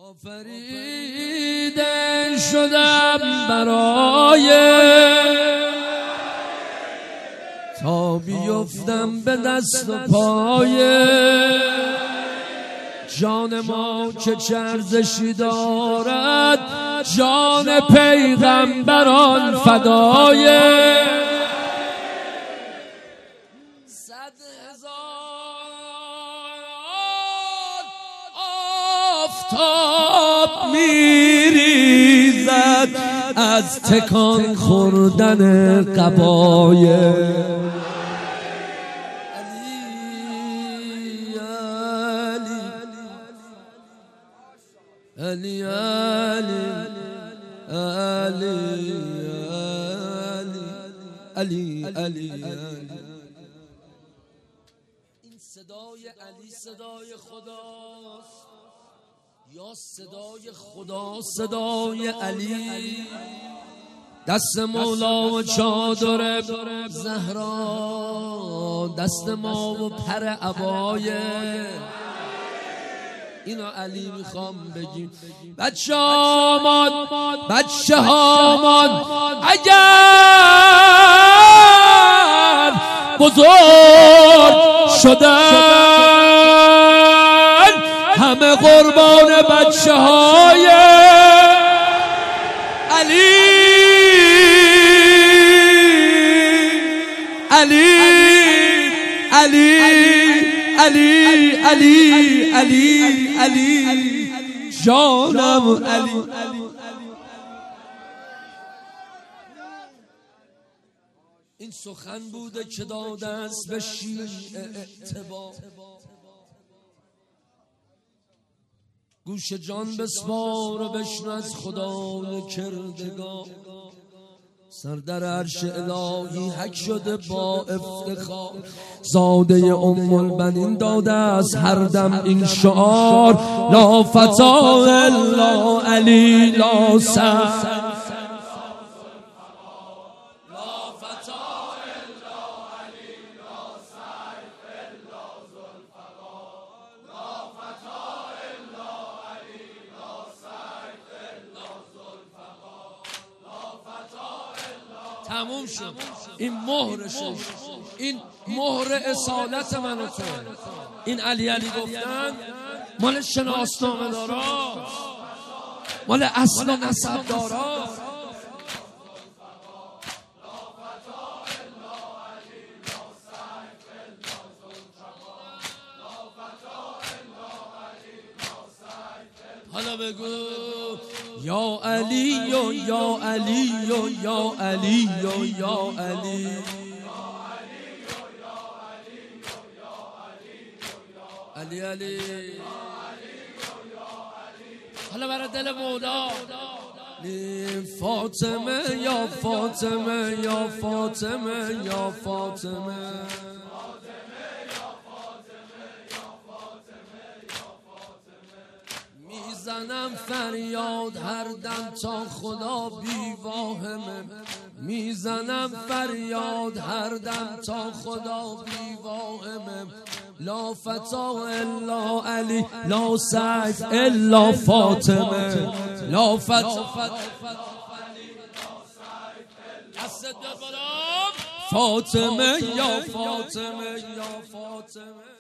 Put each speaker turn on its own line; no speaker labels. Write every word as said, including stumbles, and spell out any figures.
آفریده شدم برای تا بیفتم به دست و پای جان ما که چه ارزشی دارد، جان پیغمبران فدای صد هزار آفتاب میریزد از تکان خوردن قبای علی علی علی علی علی این صدای علی صدای خداست یا صدای خدا صدای علی؟ دست مولا و چادر زهرا، دست ما و پر عبای اینو علی میخوام بگیم. بچه هامان بچه هامان اگر بزرگ شدن، همه قربان بچه های علی علی علی علی علی علی علی جانم علی. این سخن بوده که داده است به شیع اعتبار، گوش جان بسپار و بشنو از خدای کردگار. سر در عرش الهی حک شده با افتخار، زاده ام البنین داده از هر دم این شعار: لا فتا الا علی لا سر تموم شد. این مهرشه، این مهر اصالت من و تو. این علی علی گفتن مال شناسنامه دارا، مال اصل و نسب دارا. حالا بگو یا علی و یا علی و یا علی و یا علی. علی علی حالا برای دل مولا فاطمه یا فاطمه یا فاطمه یا فاطمه میزنم فریاد هر دم تا خدا بی واهمه، میزنم فریاد هر دم تا خدا بی واهمه. لا فتا الا علی لا سعد الا فاطمه، لا فتا فاطمه یا فاطمه یا فاطمه.